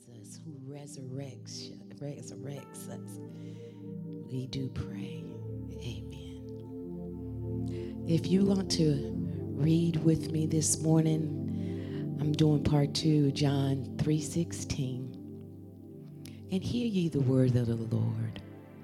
Jesus who resurrects us. We do pray. Amen. If you want to read with me this morning, I'm doing part 2, John 3:16. And hear ye the word of the Lord.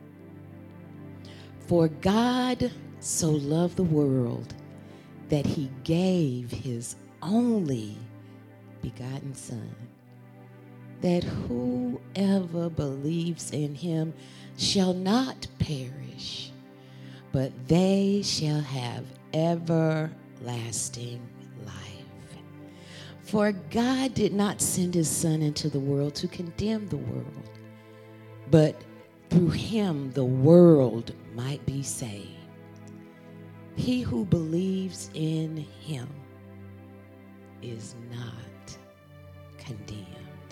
For God so loved the world that he gave his only begotten Son, that whoever believes in him shall not perish, but they shall have everlasting life. For God did not send his Son into the world to condemn the world, but through him the world might be saved. He who believes in him is not condemned.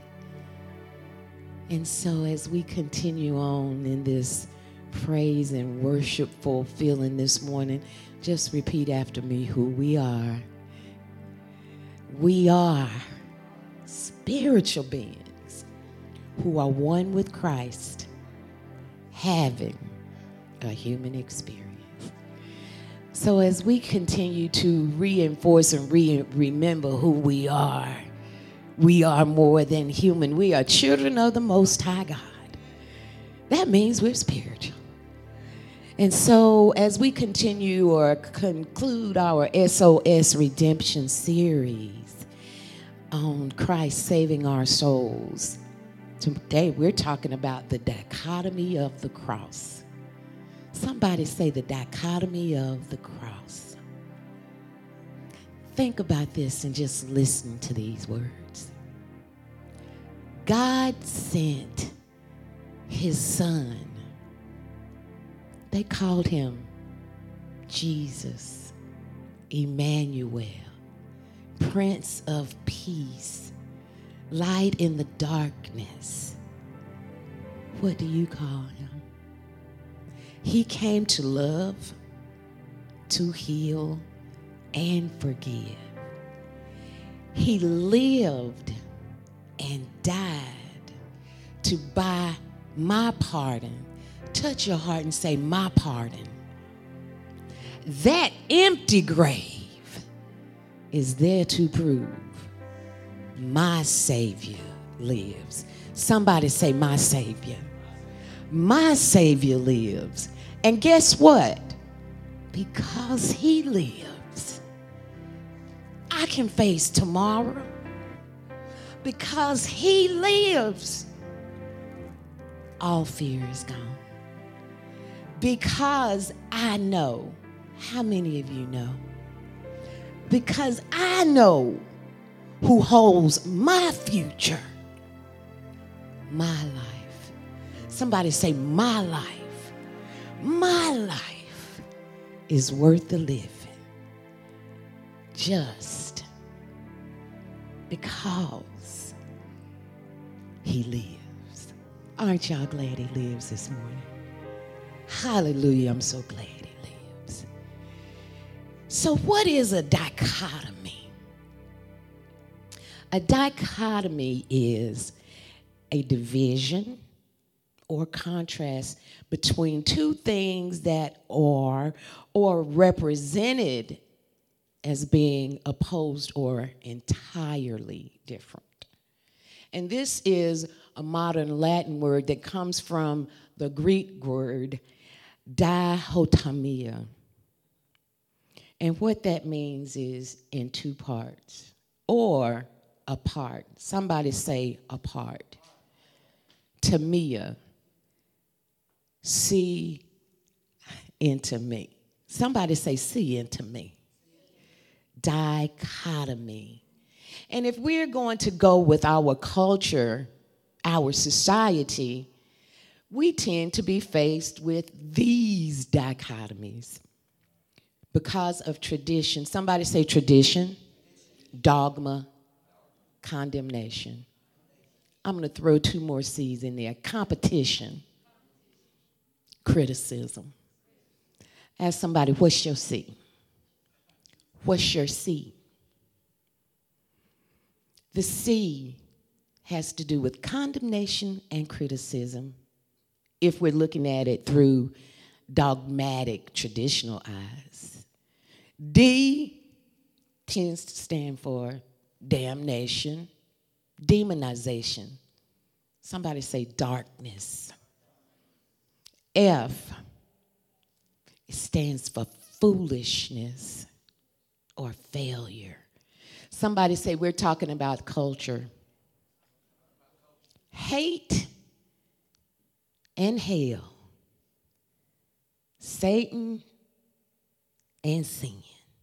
And so as we continue on in this praise and worshipful feeling this morning, just repeat after me who we are. We are spiritual beings who are one with Christ, having a human experience. So as we continue to reinforce and remember who we are more than human. We are children of the Most High God. That means we're spiritual. And so as we continue or conclude our SOS Redemption series on Christ saving our souls, today we're talking about the dichotomy of the cross. Somebody say the dichotomy of the cross. Think about this and just listen to these words. God sent his Son. They called him Jesus, Emmanuel, Prince of Peace, light in the darkness. What do you call him? He came to love, to heal, and forgive. He lived and died to buy my pardon. Touch your heart and say, my pardon. That empty grave is there to prove my Savior lives. Somebody say, my Savior. My Savior lives. And guess what? Because he lives, I can face tomorrow. Because he lives, all fear is gone. Because I know, how many of you know? Because I know who holds my future, my life. Somebody say, my life. My life is worth the living. Just because he lives. Aren't y'all glad he lives this morning? Hallelujah, I'm so glad he lives. So what is a dichotomy? A dichotomy is a division or contrast between two things that are or represented as being opposed or entirely different. And this is a modern Latin word that comes from the Greek word dichotomia. And what that means is in two parts or apart. Somebody say apart. Tamia. See into me. Somebody say see into me. Dichotomy. And if we're going to go with our culture, our society, we tend to be faced with these dichotomies because of tradition. Somebody say tradition, dogma, condemnation. I'm going to throw 2 more C's in there. Competition, criticism. Ask somebody, what's your C? What's your C? The C has to do with condemnation and criticism, if we're looking at it through dogmatic, traditional eyes. D tends to stand for damnation, demonization. Somebody say darkness. F, it stands for foolishness or failure. Somebody say we're talking about culture. Hate and hell. Satan and sin.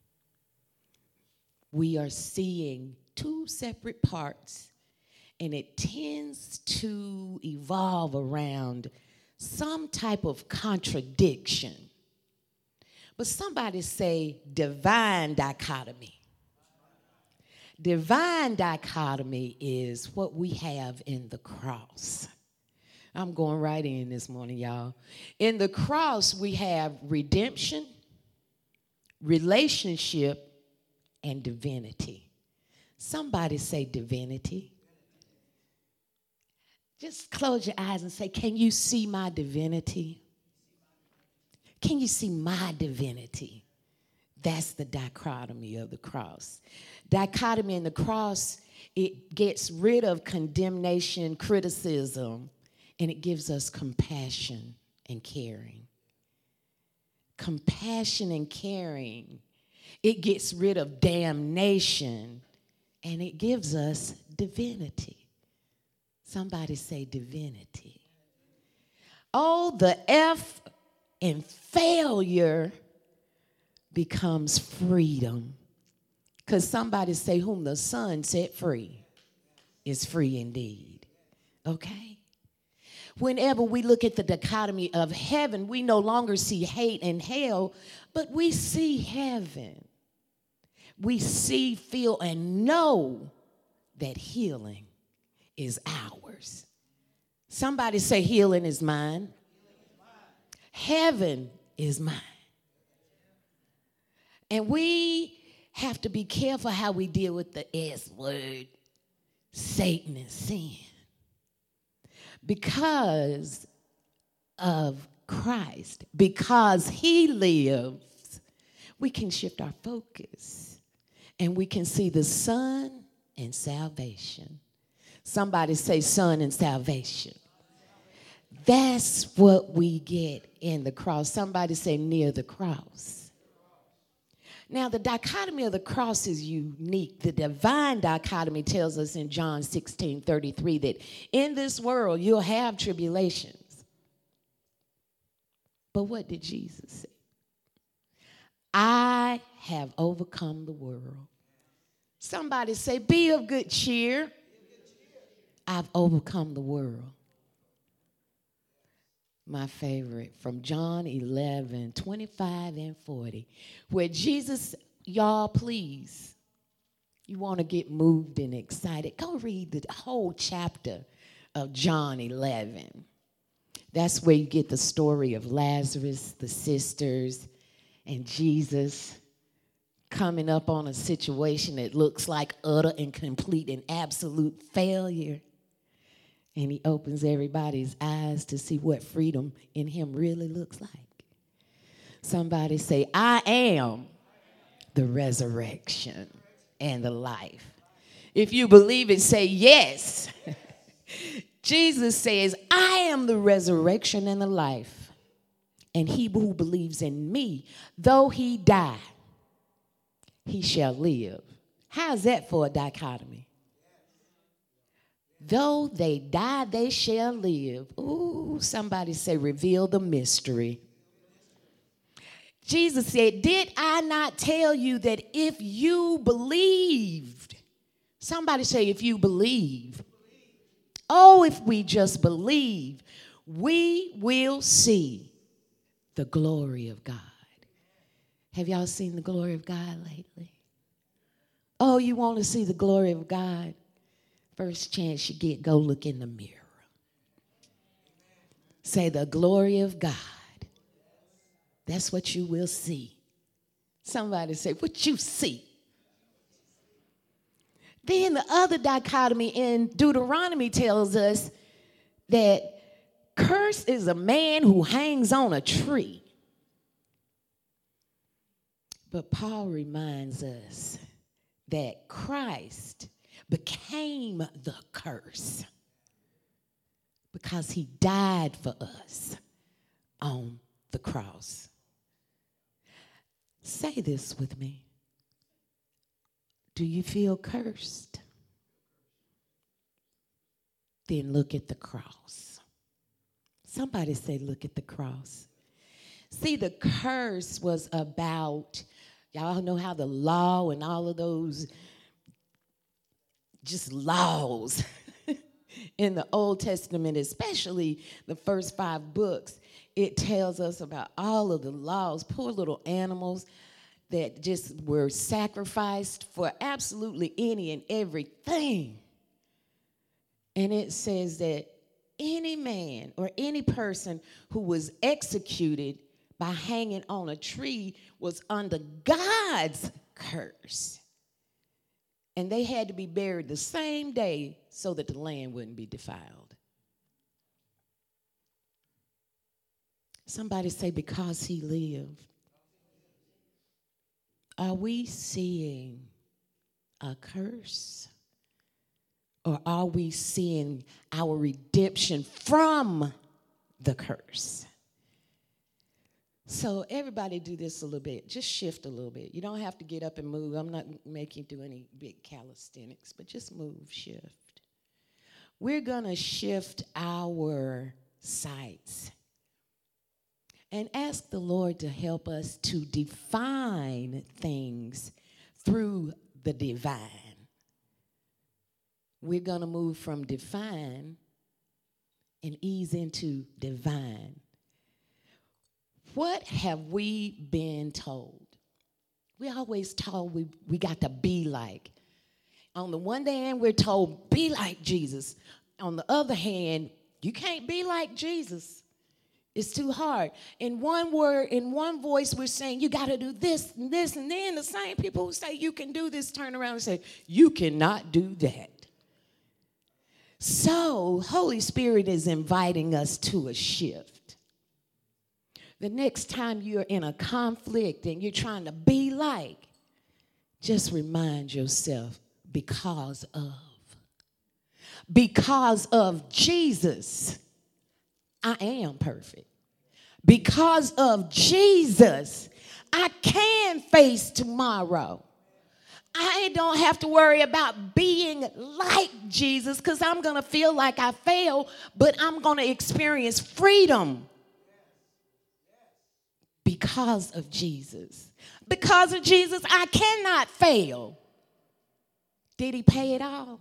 We are seeing two separate parts, and it tends to evolve around some type of contradiction. But somebody say divine dichotomy. Divine dichotomy is what we have in the cross. I'm going right in this morning, y'all. In the cross, we have redemption, relationship, and divinity. Somebody say divinity. Just close your eyes and say, can you see my divinity? Can you see my divinity? That's the dichotomy of the cross. Dichotomy in the cross, it gets rid of condemnation, criticism, and it gives us compassion and caring. Compassion and caring. It gets rid of damnation, and it gives us divinity. Somebody say divinity. Oh, the F in failure becomes freedom. Because somebody say, whom the Son set free is free indeed. Okay? Whenever we look at the dichotomy of heaven, we no longer see hate and hell, but we see heaven. We see, feel, and know that healing is ours. Somebody say healing is mine. Heaven is mine. And we have to be careful how we deal with the S word, Satan and sin. Because of Christ, because he lives, we can shift our focus and we can see the Son and salvation. Somebody say Son and salvation. That's what we get in the cross. Somebody say near the cross. Now, the dichotomy of the cross is unique. The divine dichotomy tells us in John 16:33 that in this world you'll have tribulations. But what did Jesus say? I have overcome the world. Somebody say, be of good cheer. I've overcome the world. My favorite, from John 11:25 and 40, where Jesus, y'all, please, you want to get moved and excited, go read the whole chapter of John 11. That's where you get the story of Lazarus, the sisters, and Jesus coming up on a situation that looks like utter and complete and absolute failure. And he opens everybody's eyes to see what freedom in him really looks like. Somebody say, I am the resurrection and the life. If you believe it, say yes. Jesus says, I am the resurrection and the life. And he who believes in me, though he die, he shall live. How's that for a dichotomy? Though they die, they shall live. Ooh, somebody say, reveal the mystery. Jesus said, did I not tell you that if you believed, somebody say, if you believe. Oh, if we just believe, we will see the glory of God. Have y'all seen the glory of God lately? Oh, you want to see the glory of God? First chance you get, go look in the mirror. Say the glory of God. That's what you will see. Somebody say, what you see? Then the other dichotomy in Deuteronomy tells us that cursed is a man who hangs on a tree. But Paul reminds us that Christ became the curse because he died for us on the cross. Say this with me. Do you feel cursed? Then look at the cross. Somebody say, look at the cross. See, the curse was about, y'all know how the law and all of those just laws in the Old Testament, especially the first 5 books, it tells us about all of the laws, poor little animals that just were sacrificed for absolutely any and everything. And it says that any man or any person who was executed by hanging on a tree was under God's curse. And they had to be buried the same day so that the land wouldn't be defiled. Somebody say, because he lived. Are we seeing a curse? Or are we seeing our redemption from the curse? So everybody do this a little bit. Just shift a little bit. You don't have to get up and move. I'm not making you do any big calisthenics, but just move, shift. We're going to shift our sights and ask the Lord to help us to define things through the divine. We're going to move from define and ease into divine. What have we been told? We always told we got to be like. On the one hand, we're told, be like Jesus. On the other hand, you can't be like Jesus. It's too hard. In one word, in one voice, we're saying, you got to do this and this. And then the same people who say you can do this turn around and say, you cannot do that. So, Holy Spirit is inviting us to a shift. The next time you're in a conflict and you're trying to be like, just remind yourself, because of Jesus, I am perfect. Because of Jesus, I can face tomorrow. I don't have to worry about being like Jesus because I'm going to feel like I fail, but I'm going to experience freedom. Because of Jesus. Because of Jesus, I cannot fail. Did he pay it all?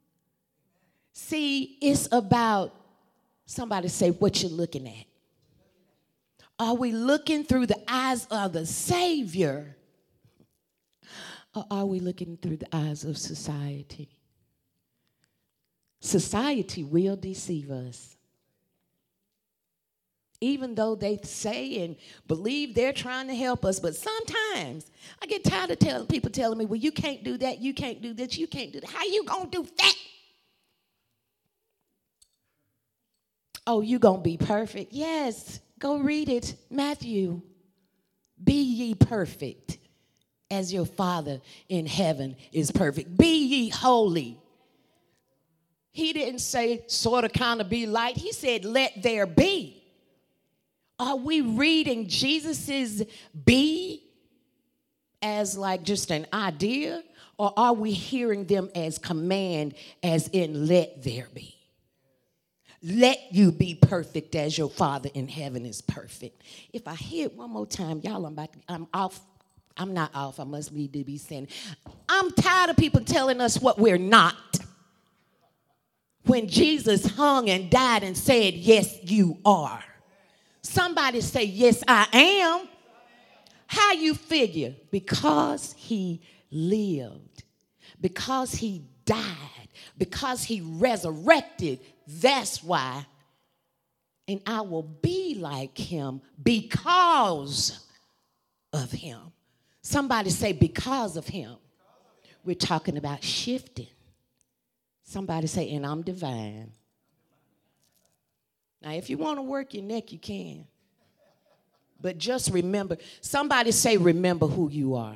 See, it's about, somebody say, what you're looking at. Are we looking through the eyes of the Savior? Or are we looking through the eyes of society? Society will deceive us. Even though they say and believe they're trying to help us. But sometimes I get tired of people telling me, well, you can't do that, you can't do this, you can't do that. How you going to do that? Oh, you going to be perfect? Yes, go read it. Matthew, be ye perfect as your Father in heaven is perfect. Be ye holy. He didn't say sort of kind of be light. He said let there be. Are we reading Jesus's be as like just an idea? Or are we hearing them as command, as in let there be? Let you be perfect as your Father in heaven is perfect. If I hear it one more time, y'all, I'm off. I'm not off. I must be to be saying. I'm tired of people telling us what we're not. When Jesus hung and died and said, yes, you are. Somebody say, yes, I am. How you figure? Because he lived, because he died, because he resurrected. That's why. And I will be like him because of him. Somebody say, because of him. We're talking about shifting. Somebody say, and I'm divine. Now, if you want to work your neck, you can. But just remember, somebody say, remember who you are.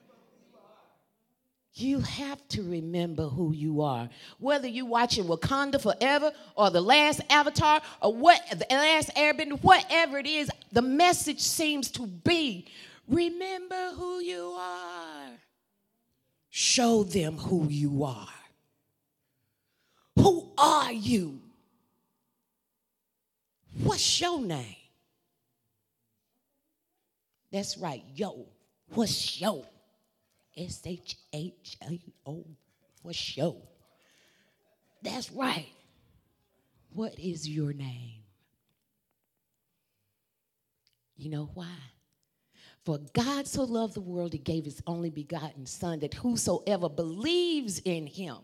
You have to remember who you are. Whether you're watching Wakanda Forever or The Last Avatar or The Last Airbender, whatever it is, the message seems to be, remember who you are. Show them who you are. Who are you? What's your name? That's right, yo. What's yo? S-H-H-A-O. What's yo? That's right. What is your name? You know why? For God so loved the world, he gave his only begotten Son, that whosoever believes in him.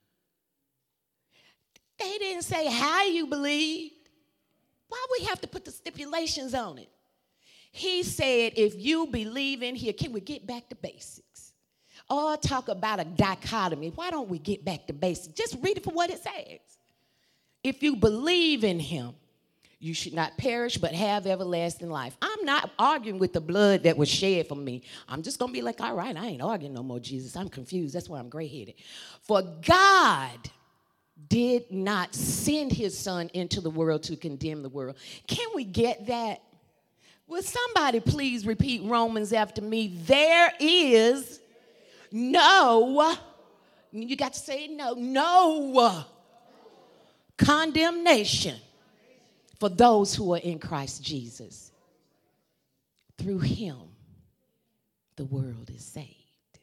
They didn't say how you believed. Why we have to put the stipulations on it? He said, if you believe in here, can we get back to basics? Or talk about a dichotomy. Why don't we get back to basics? Just read it for what it says. If you believe in him, you should not perish but have everlasting life. I'm not arguing with the blood that was shed for me. I'm just going to be like, all right, I ain't arguing no more, Jesus. I'm confused. That's why I'm gray-headed. For God did not send his Son into the world to condemn the world. Can we get that? Will somebody please repeat Romans after me? There is no, you got to say no condemnation for those who are in Christ Jesus. Through him, the world is saved.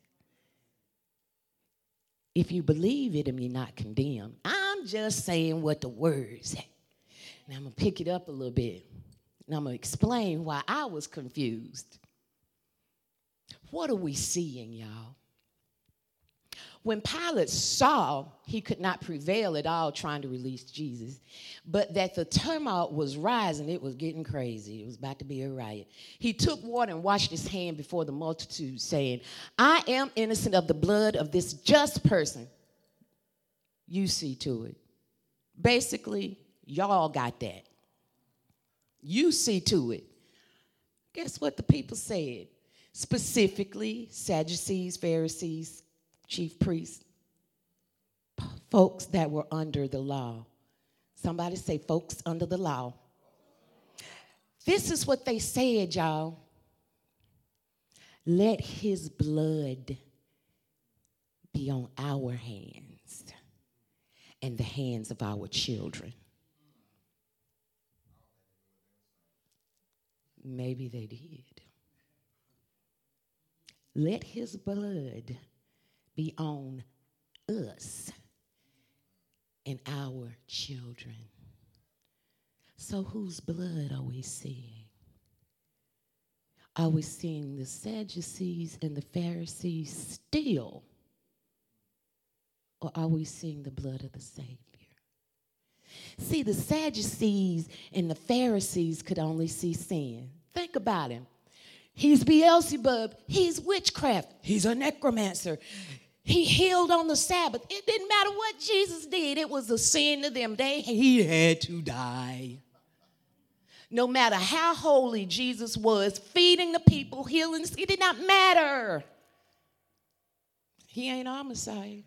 If you believe it and you're not condemned, I'm just saying what the word said. And I'm going to pick it up a little bit. And I'm going to explain why I was confused. What are we seeing, y'all? When Pilate saw he could not prevail at all trying to release Jesus, but that the tumult was rising, it was getting crazy. It was about to be a riot. He took water and washed his hand before the multitude, saying, I am innocent of the blood of this just person. You see to it. Basically, y'all got that. You see to it. Guess what the people said? Specifically, Sadducees, Pharisees, chief priests, folks that were under the law. Somebody say, folks under the law. This is what they said, y'all. Let his blood be on our hands and the hands of our children. Maybe they did. Let his blood be on us and our children. So whose blood are we seeing? Are we seeing the Sadducees and the Pharisees still? Or are we seeing the blood of the Savior? See, the Sadducees and the Pharisees could only see sin. Think about him. He's Beelzebub. He's witchcraft. He's a necromancer. He healed on the Sabbath. It didn't matter what Jesus did. It was a sin to them. He had to die. No matter how holy Jesus was, feeding the people, healing, it did not matter. He ain't our Messiah.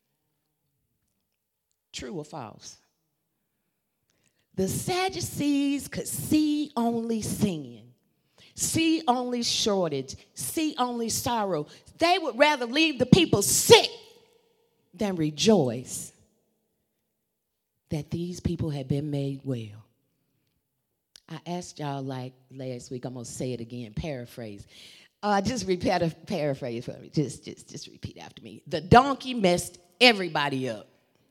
True or false? The Sadducees could see only sin, see only shortage, see only sorrow. They would rather leave the people sick than rejoice that these people had been made well. I asked y'all like last week, I'm going to say it again, paraphrase. Just repeat a paraphrase for me. Just repeat after me. The donkey messed everybody up.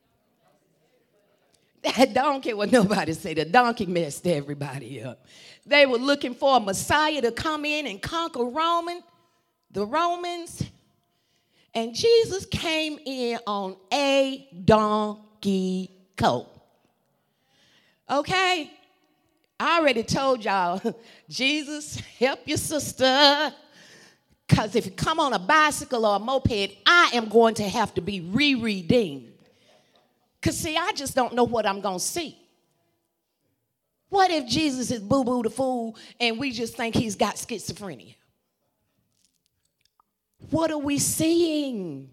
I don't care what nobody say. The donkey messed everybody up. They were looking for a Messiah to come in and conquer the Romans. And Jesus came in on a donkey coat. Okay? I already told y'all, Jesus, help your sister. Because if you come on a bicycle or a moped, I am going to have to be re-redeemed. Because, see, I just don't know what I'm going to see. What if Jesus is boo-boo the fool and we just think he's got schizophrenia? What are we seeing?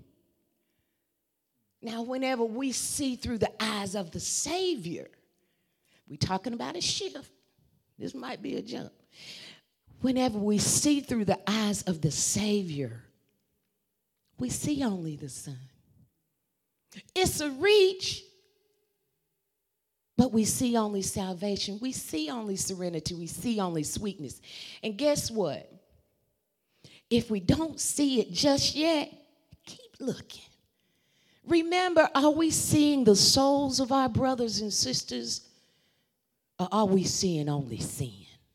Now, whenever we see through the eyes of the Savior, we're talking about a shift. This might be a jump. Whenever we see through the eyes of the Savior, we see only the Son. It's a reach, but we see only salvation. We see only serenity. We see only sweetness. And guess what? If we don't see it just yet, keep looking. Remember, are we seeing the souls of our brothers and sisters, or are we seeing only sin?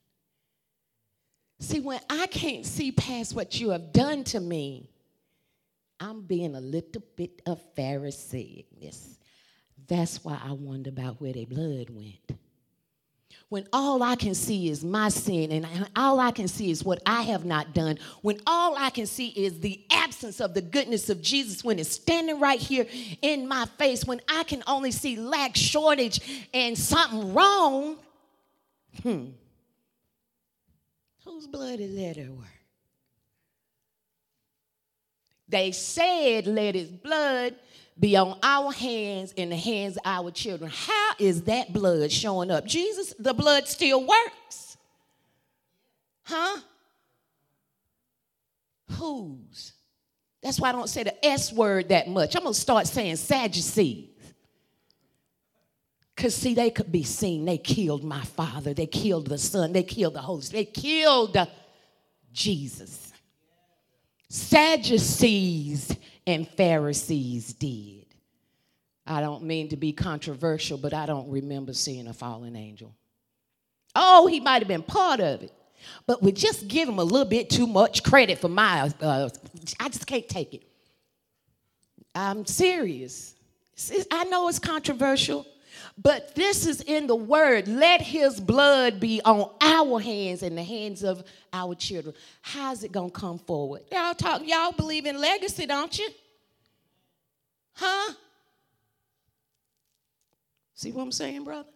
See, when I can't see past what you have done to me, I'm being a little bit of Pharisee. Yes. That's why I wonder about where their blood went. When all I can see is my sin and all I can see is what I have not done, when all I can see is the absence of the goodness of Jesus, when it's standing right here in my face, when I can only see lack, shortage, and something wrong, whose blood is that at work? They said, let his blood be on our hands and the hands of our children. How is that blood showing up? Jesus, the blood still works. Huh? Whose? That's why I don't say the S word that much. I'm going to start saying Sadducees. Because, see, they could be seen. They killed my father. They killed the Son. They killed the Holy Spirit. They killed Jesus. Sadducees and Pharisees did. I don't mean to be controversial, but I don't remember seeing a fallen angel. Oh, he might have been part of it. But we just give him a little bit too much credit for my, I just can't take it. I'm serious. I know it's controversial, but this is in the word. Let his blood be on our hands and the hands of our children. How's it going to come forward? Y'all believe in legacy, don't you? Huh? See what I'm saying, brother?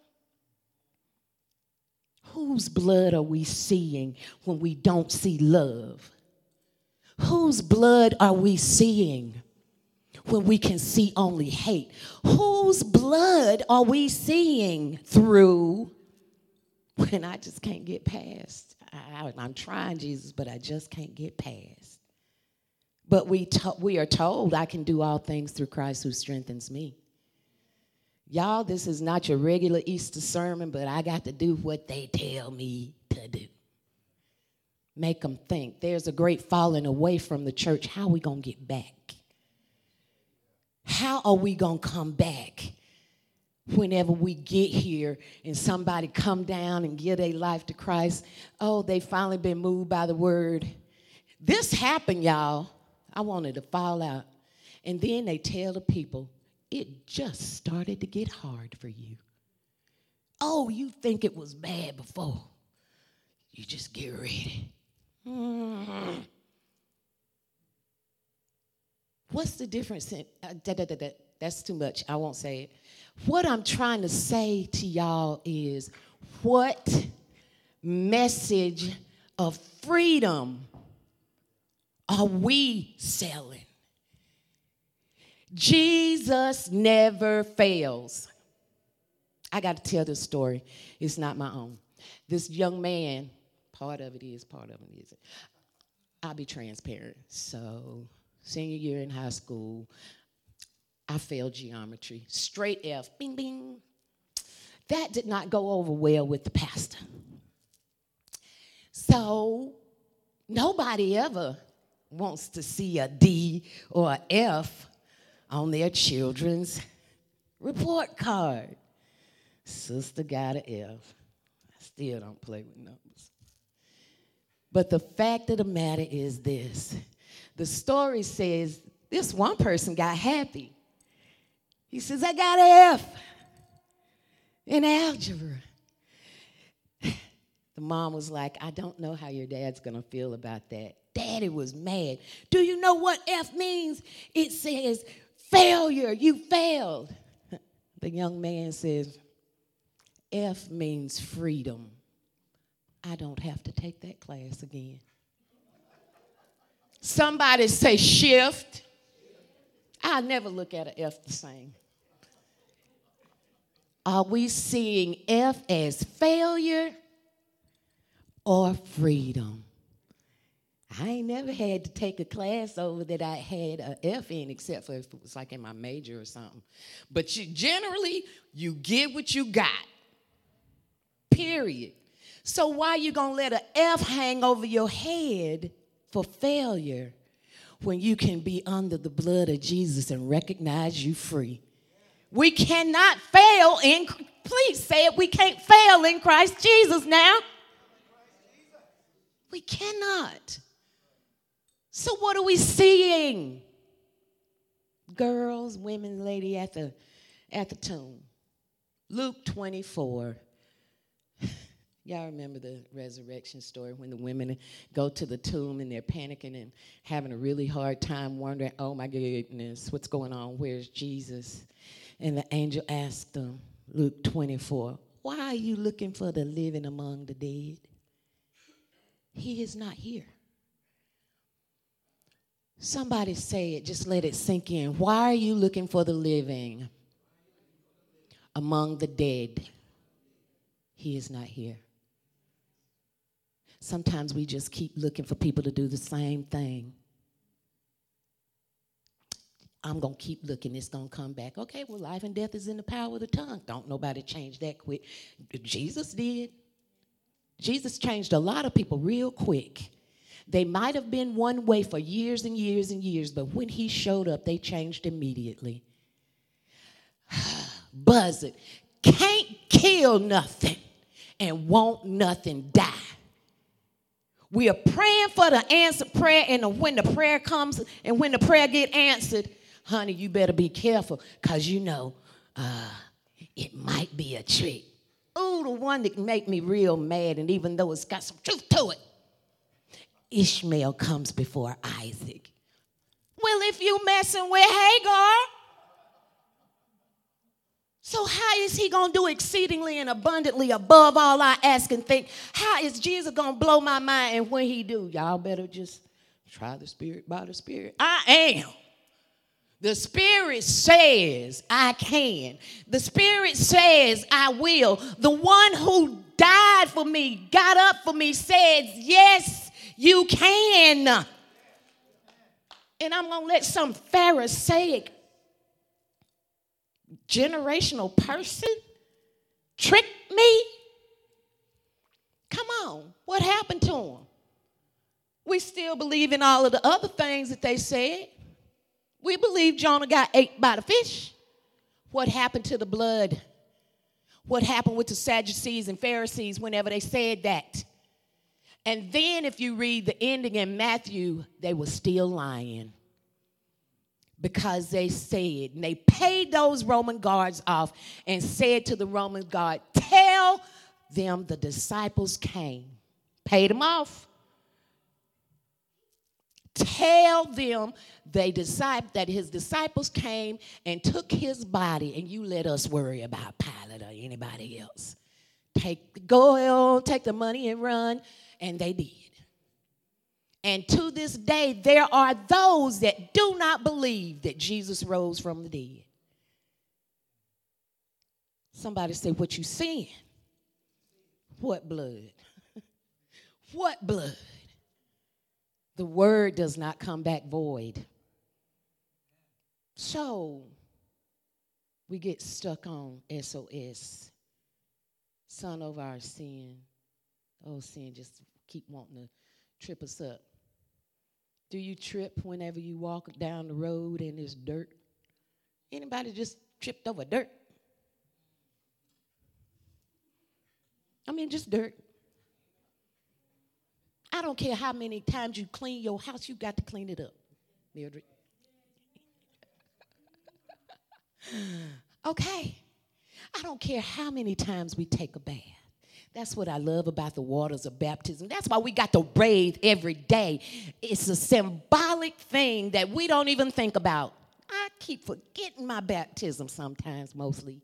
Whose blood are we seeing when we don't see love? Whose blood are we seeing when we can see only hate? Whose blood are we seeing through when I just can't get past? I'm trying, Jesus, but I just can't get past. But we are told I can do all things through Christ who strengthens me. Y'all, this is not your regular Easter sermon, but I got to do what they tell me to do. Make them think. There's a great falling away from the church. How are we going to get back? How are we going to come back whenever we get here and somebody come down and give their life to Christ? Oh, they finally been moved by the word. This happened, y'all. I wanted to fall out. And then they tell the people, it just started to get hard for you. Oh, you think it was bad before. You just get ready. What's the difference in, that's too much, I won't say it. What I'm trying to say to y'all is, what message of freedom are we selling? Jesus never fails. I got to tell this story. It's not my own. This young man, part of it is, part of it isn't. I'll be transparent. So, senior year in high school, I failed geometry. Straight F, bing, bing. That did not go over well with the pastor. So, nobody ever wants to see a D or an F on their children's report card. Sister got an F. I still don't play with numbers. But the fact of the matter is this. The story says this one person got happy. He says, I got an F in algebra. The mom was like, I don't know how your dad's going to feel about that. Dad, daddy was mad. Do you know what F means? It says failure. You failed. The young man says, F means freedom. I don't have to take that class again. Somebody say shift. I'll never look at an F the same. Are we seeing F as failure or freedom? I ain't never had to take a class over that I had an F in, except for if it was like in my major or something. But generally, you get what you got. Period. So why you going to let an F hang over your head for failure when you can be under the blood of Jesus and recognize you free? We cannot fail in, please say it, we can't fail in Christ Jesus now. We cannot. So what are we seeing? Girls, women, lady at the tomb. Luke 24. Y'all remember the resurrection story when the women go to the tomb and they're panicking and having a really hard time wondering, oh my goodness, what's going on? Where's Jesus? And the angel asked them, Luke 24, why are you looking for the living among the dead? He is not here. Somebody say it, just let it sink in. Why are you looking for the living among the dead? He is not here. Sometimes we just keep looking for people to do the same thing. I'm going to keep looking. It's going to come back. Okay, well, life and death is in the power of the tongue. Don't nobody change that quick. Jesus did. Jesus changed a lot of people real quick. They might have been one way for years and years and years, but when he showed up, they changed immediately. Buzzard. Can't kill nothing and won't nothing die. We are praying for the answered prayer, and when the prayer comes and when the prayer get answered, honey, you better be careful because you know it might be a trick. Oh, the one that make me real mad, and even though it's got some truth to it, Ishmael comes before Isaac. Well, if you messing with Hagar, so how is he going to do exceedingly and abundantly above all I ask and think? How is Jesus going to blow my mind? And when he do, y'all better just try the Spirit by the Spirit. I am. The Spirit says I can. The Spirit says I will. The one who died for me, got up for me, says, yes, you can. And I'm going to let some Pharisaic generational person trick me? Come on, what happened to him? We still believe in all of the other things that they said. We believe Jonah got ate by the fish. What happened to the blood? What happened with the Sadducees and Pharisees whenever they said that? And then if you read the ending in Matthew, they were still lying. Because they said, and they paid those Roman guards off and said to the Roman guard, tell them the disciples came. Paid them off. Tell them that his disciples came and took his body, and you let us worry about Pilate or anybody else. Go on, take the money and run, and they did. And to this day, there are those that do not believe that Jesus rose from the dead. Somebody say, what you seeing? What blood? What blood? The word does not come back void. So we get stuck on SOS. Son of our sin. Oh, sin just keep wanting to trip us up. Do you trip whenever you walk down the road and there's dirt? Anybody just tripped over dirt? I mean, just dirt. I don't care how many times you clean your house, you got to clean it up, Mildred. Okay. I don't care how many times we take a bath. That's what I love about the waters of baptism. That's why we got to bathe every day. It's a symbolic thing that we don't even think about. I keep forgetting my baptism sometimes, mostly.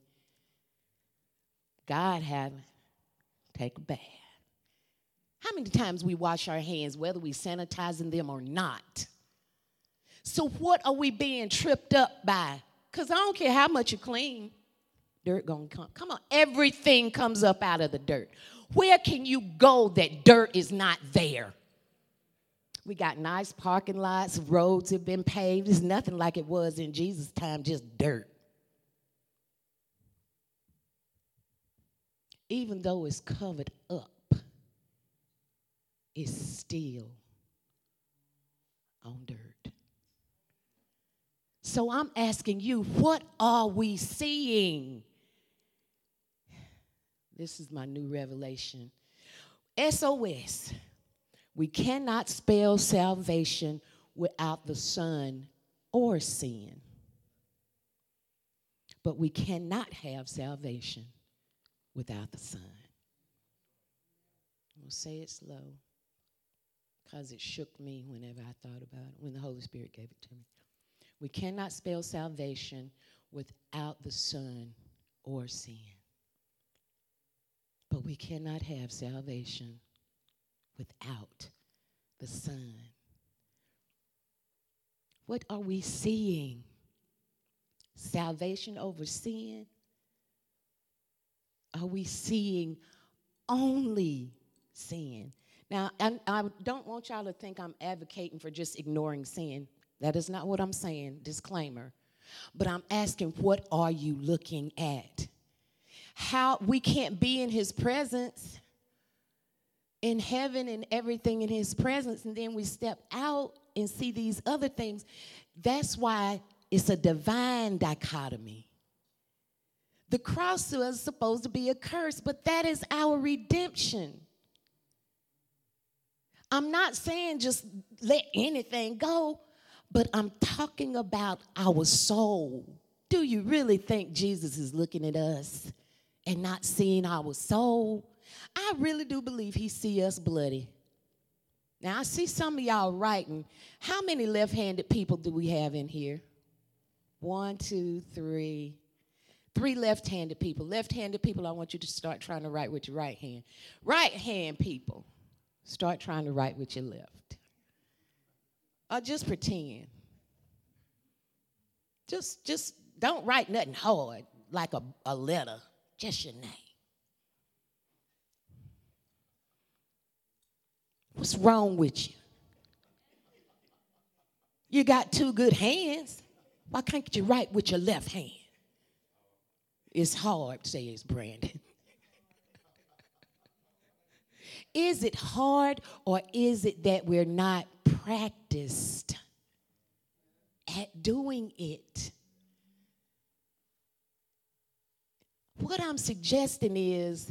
God have take a bath. How many times we wash our hands, whether we sanitizing them or not? So what are we being tripped up by? Because I don't care how much you clean, dirt gonna come. Come on, everything comes up out of the dirt. Where can you go that dirt is not there? We got nice parking lots, roads have been paved. It's nothing like it was in Jesus' time, just dirt. Even though it's covered up, it's still on dirt. So I'm asking you, what are we seeing? This is my new revelation. SOS. We cannot spell salvation without the Son or sin. But we cannot have salvation without the Son. I'm going to say it slow because it shook me whenever I thought about it, when the Holy Spirit gave it to me. We cannot spell salvation without the Son or sin. But we cannot have salvation without the Son. What are we seeing? Salvation over sin? Are we seeing only sin? Now, I don't want y'all to think I'm advocating for just ignoring sin. That is not what I'm saying, disclaimer. But I'm asking, what are you looking at? How we can't be in his presence, in heaven and everything in his presence, and then we step out and see these other things. That's why it's a divine dichotomy. The cross was supposed to be a curse, but that is our redemption. I'm not saying just let anything go, but I'm talking about our soul. Do you really think Jesus is looking at us and not seeing our soul? I really do believe he see us bloody. Now, I see some of y'all writing. How many left-handed people do we have in here? 1, 2, 3. 3 left-handed people. Left-handed people, I want you to start trying to write with your right hand. Right-hand people, start trying to write with your left. Or just pretend. Just don't write nothing hard like a letter, just your name. What's wrong with you? You got 2 good hands. Why can't you write with your left hand? It's hard, says Brandon. Is it hard, or is it that we're not practiced at doing it? What I'm suggesting is,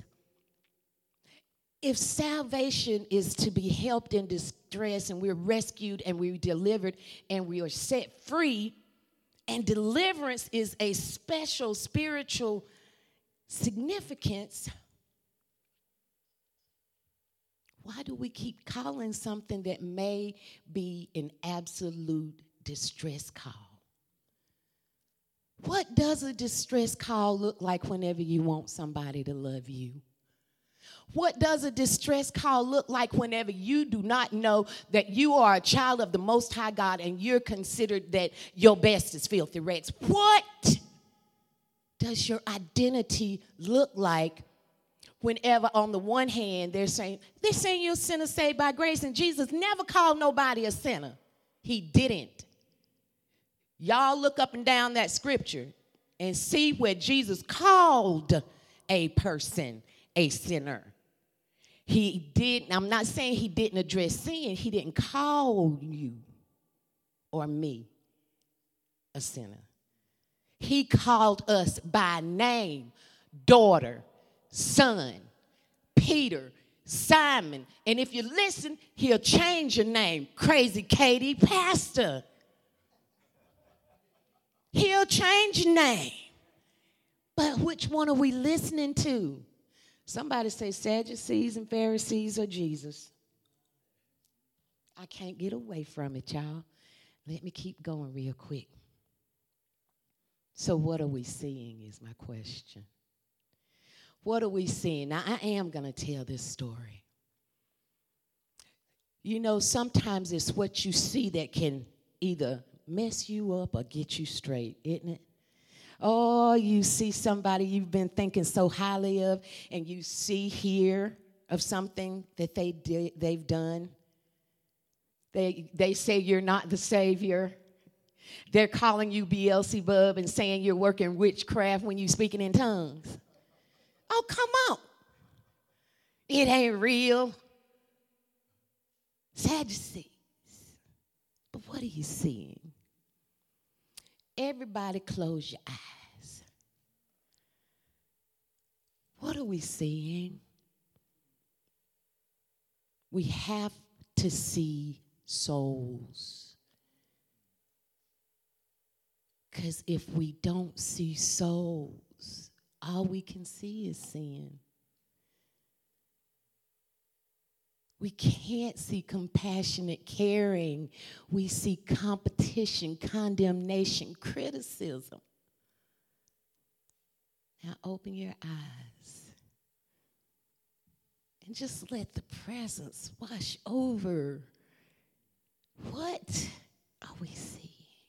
if salvation is to be helped in distress and we're rescued and we're delivered and we are set free, and deliverance is a special spiritual significance, why do we keep calling something that may be an absolute distress call? What does a distress call look like whenever you want somebody to love you? What does a distress call look like whenever you do not know that you are a child of the Most High God and you're considered that your best is filthy rags? What does your identity look like whenever on the one hand they're saying you're a sinner saved by grace, and Jesus never called nobody a sinner. He didn't. Y'all look up and down that scripture and see where Jesus called a person a sinner. He did. I'm not saying he didn't address sin. He didn't call you or me a sinner. He called us by name: daughter, son, Peter, Simon. And if you listen, he'll change your name. Crazy Katie, pastor. He'll change your name. But which one are we listening to? Somebody say Sadducees and Pharisees or Jesus. I can't get away from it, y'all. Let me keep going real quick. So what are we seeing is my question. What are we seeing? Now, I am going to tell this story. You know, sometimes it's what you see that can either mess you up or get you straight, isn't it? Oh, you see somebody you've been thinking so highly of, and you hear of something that they've done. They say you're not the Savior. They're calling you Beelzebub and saying you're working witchcraft when you're speaking in tongues. Oh, come on. It ain't real. Sadducees. But what are you seeing? Everybody close your eyes. What are we seeing? We have to see souls. Because if we don't see souls, all we can see is sin. We can't see compassionate caring. We see competition, condemnation, criticism. Now open your eyes and just let the presence wash over. What are we seeing?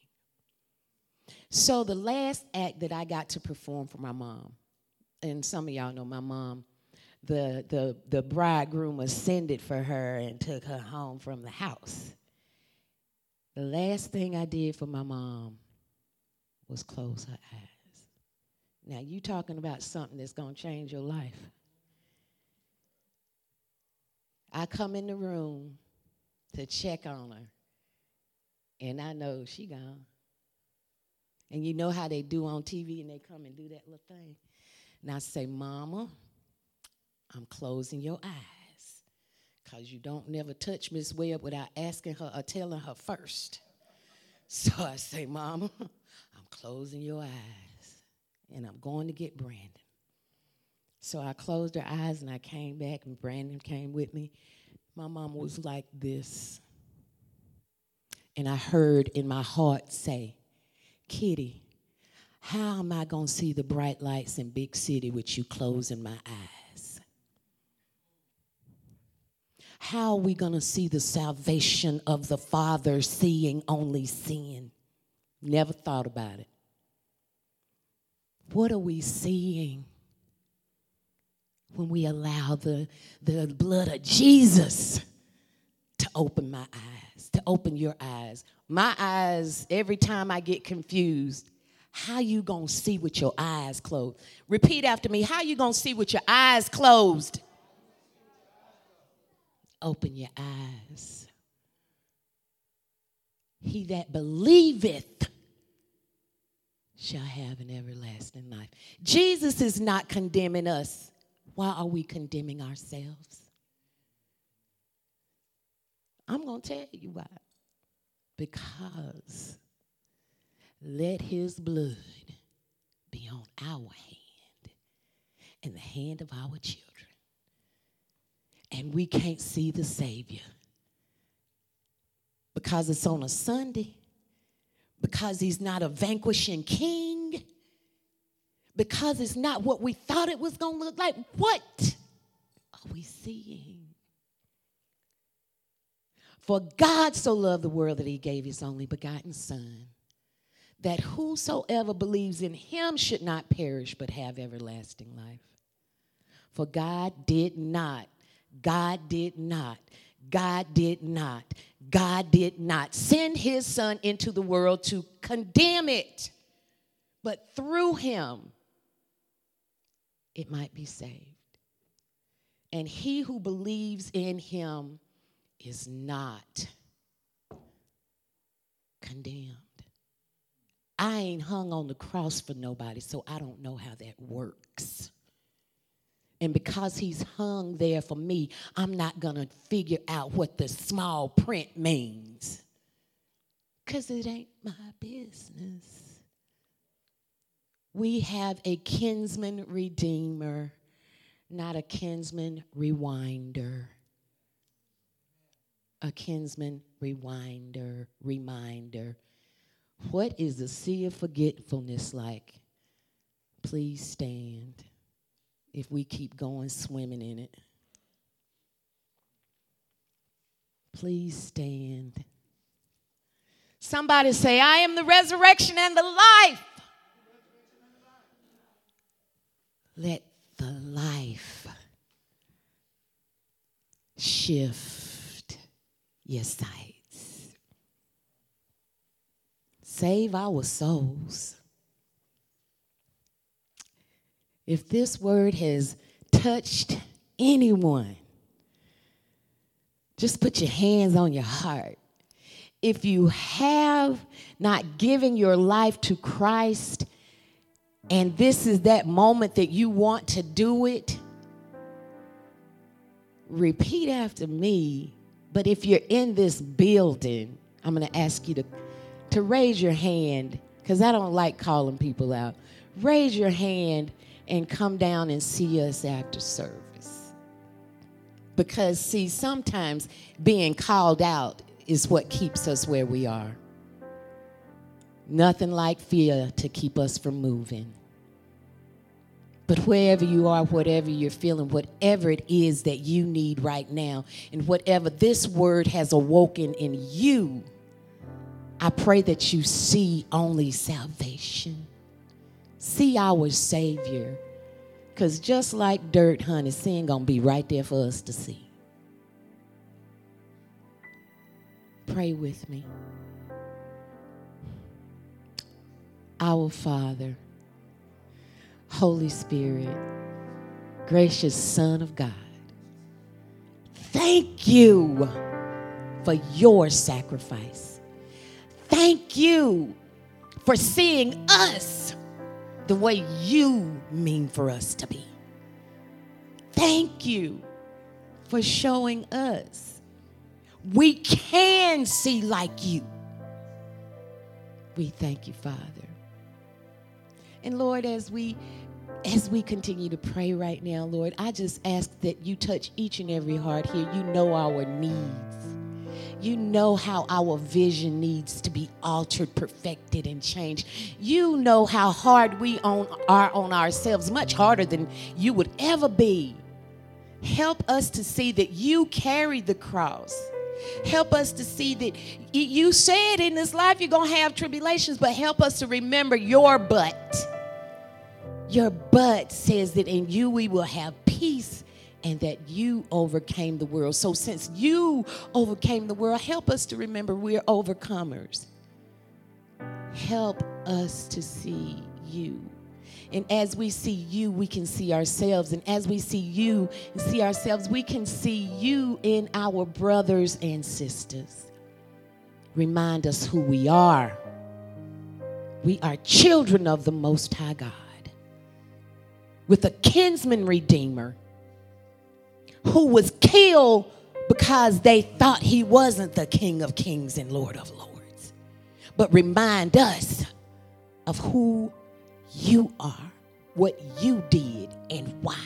So the last act that I got to perform for my mom, and some of y'all know my mom, the bridegroom ascended for her and took her home from the house. The last thing I did for my mom was close her eyes. Now, you talking about something that's going to change your life. I come in the room to check on her, and I know she gone. And you know how they do on TV, and they come and do that little thing. And I say, Mama, I'm closing your eyes, because you don't never touch Miss Webb without asking her or telling her first. So I say, Mama, I'm closing your eyes, and I'm going to get Brandon. So I closed her eyes, and I came back, and Brandon came with me. My mama was like this. And I heard in my heart say, Kitty, how am I going to see the bright lights in big city with you closing my eyes? How are we going to see the salvation of the Father seeing only sin? Never thought about it. What are we seeing when we allow the blood of Jesus to open my eyes, to open your eyes? My eyes, every time I get confused, how you going to see with your eyes closed? Repeat after me. How you going to see with your eyes closed? Open your eyes. He that believeth shall have an everlasting life. Jesus is not condemning us. Why are we condemning ourselves? I'm going to tell you why. Because let his blood be on our hand and the hand of our children. And we can't see the Savior because it's on a Sunday, because he's not a vanquishing king, because it's not what we thought it was going to look like. What are we seeing? For God so loved the world that he gave his only begotten Son, that whosoever believes in him should not perish but have everlasting life. For God did not send his Son into the world to condemn it, but through him it might be saved. And he who believes in him is not condemned. I ain't hung on the cross for nobody, so I don't know how that works. And because he's hung there for me, I'm not going to figure out what the small print means, because it ain't my business. We have a kinsman redeemer not a kinsman rewinder. A kinsman reminder. What is the sea of forgetfulness like? Please stand if we keep going swimming in it. Please stand. Somebody say, I am the resurrection and the life. Let the life shift your sights. Save our souls. If this word has touched anyone, just put your hands on your heart. If you have not given your life to Christ, and this is that moment that you want to do it, repeat after me. But if you're in this building, I'm going to ask you to raise your hand, because I don't like calling people out. Raise your hand and come down and see us after service. Because, see, sometimes being called out is what keeps us where we are. Nothing like fear to keep us from moving. But wherever you are, whatever you're feeling, whatever it is that you need right now, and whatever this word has awoken in you, I pray that you see only salvation. See our Savior. Because just like dirt, honey, sin gonna be right there for us to see. Pray with me. Our Father, Holy Spirit, gracious Son of God, thank you for your sacrifice. Thank you for seeing us the way you mean for us to be. Thank you for showing us we can see like you. We thank you, Father. And Lord, as we continue to pray right now, Lord, I just ask that you touch each and every heart here. You know our needs. You know how our vision needs to be altered, perfected, and changed. You know how hard we are on ourselves, much harder than you would ever be. Help us to see that you carried the cross. Help us to see that you said in this life you're going to have tribulations, but help us to remember your but. Your but says that in you we will have peace and that you overcame the world. So since you overcame the world, help us to remember we're overcomers. Help us to see you. And as we see you, we can see ourselves. And as we see you and see ourselves, we can see you in our brothers and sisters. Remind us who we are. We are children of the Most High God, with a kinsman redeemer who was killed because they thought he wasn't the King of Kings and Lord of Lords. But remind us of who you are, what you did, and why.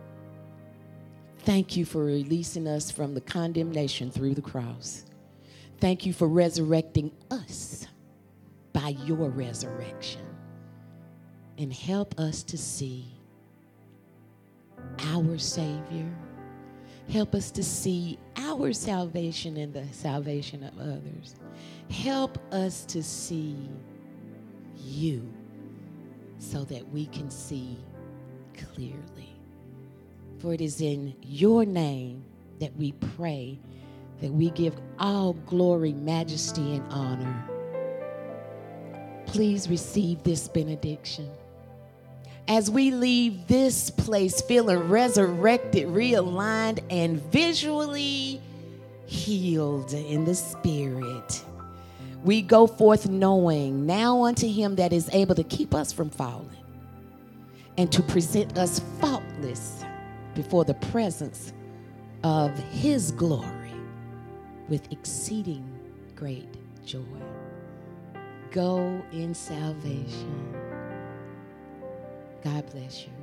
Thank you for releasing us from the condemnation through the cross. Thank you for resurrecting us by your resurrection. And help us to see our Savior. Help us to see our salvation and the salvation of others. Help us to see you so that we can see clearly. For it is in your name that we pray, that we give all glory, majesty, and honor. Please receive this benediction. As we leave this place feeling resurrected, realigned, and visually healed in the spirit, we go forth knowing now unto him that is able to keep us from falling and to present us faultless before the presence of his glory with exceeding great joy. Go in salvation. God bless you.